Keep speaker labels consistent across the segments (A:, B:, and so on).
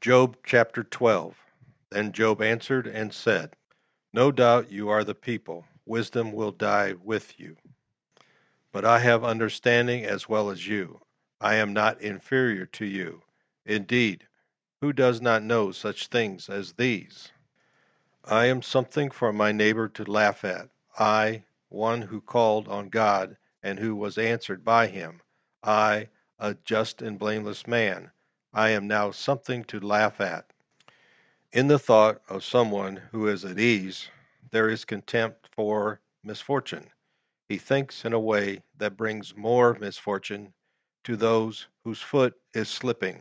A: Job chapter 12. Then Job answered and said, No doubt you are the people, wisdom will die with you. But I have understanding as well as you. I am not inferior to you. Indeed, who does not know such things as these? I am something for my neighbor to laugh at. I, one who called on God and who was answered by him. I, a just and blameless man. I am now something to laugh at. In the thought of someone who is at ease, there is contempt for misfortune. He thinks in a way that brings more misfortune to those whose foot is slipping.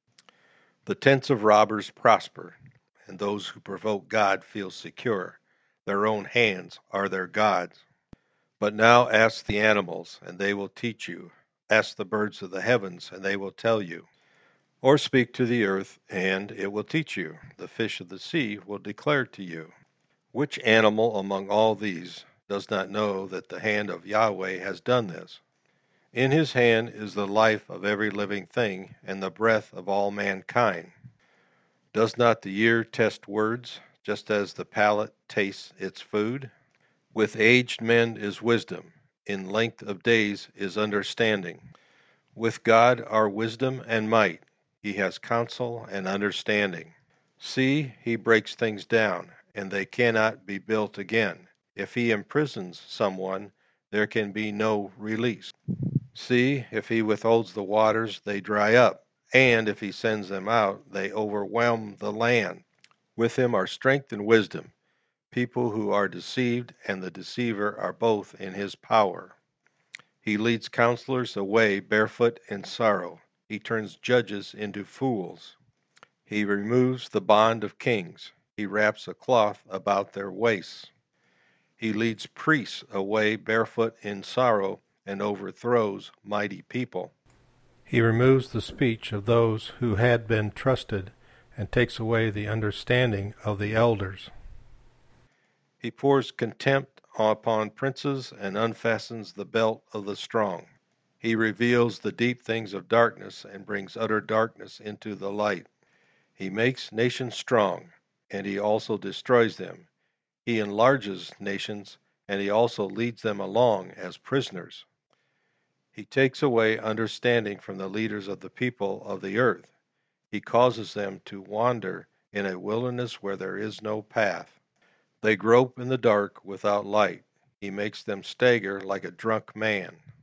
A: The tents of robbers prosper, and those who provoke God feel secure. Their own hands are their gods. But now ask the animals, and they will teach you. Ask the birds of the heavens, and they will tell you. Or speak to the earth, and it will teach you. The fish of the sea will declare to you. Which animal among all these does not know that the hand of Yahweh has done this? In his hand is the life of every living thing, and the breath of all mankind. Does not the ear test words, just as the palate tastes its food? With aged men is wisdom, in length of days is understanding. With God are wisdom and might, he has counsel and understanding. See, he breaks things down, and they cannot be built again. If he imprisons someone, there can be no release. See, if he withholds the waters, they dry up, and if he sends them out, they overwhelm the land. With him are strength and wisdom. People who are deceived and the deceiver are both in his power. He leads counselors away barefoot in sorrow. He turns judges into fools. He removes the bond of kings. He wraps a cloth about their waists. He leads priests away barefoot in sorrow and overthrows mighty people. He removes the speech of those who had been trusted and takes away the understanding of the elders. He pours contempt upon princes and unfastens the belt of the strong. He reveals the deep things of darkness and brings utter darkness into the light. He makes nations strong, and he also destroys them. He enlarges nations, and he also leads them along as prisoners. He takes away understanding from the leaders of the people of the earth. He causes them to wander in a wilderness where there is no path. They grope in the dark without light. He makes them stagger like a drunk man.